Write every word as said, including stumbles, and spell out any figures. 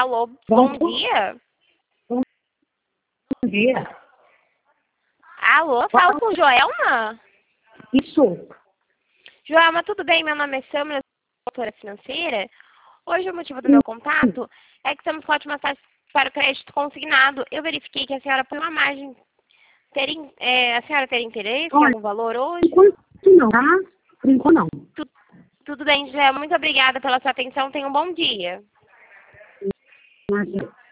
Alô, bom dia. Bom dia. Alô, falo com Joelma? Isso. Joelma, tudo bem? Meu nome é Samara, sou doutora financeira. Hoje o motivo do meu contato é que estamos com ótimas taxas para o crédito consignado. Eu verifiquei que a senhora põe uma margem. Ter, é, a senhora ter interesse em Olha, algum valor hoje? por enquanto não, tá? Por enquanto não. Tu, tudo bem, Joelma. Muito obrigada pela sua atenção. Tenha um bom dia. Mas,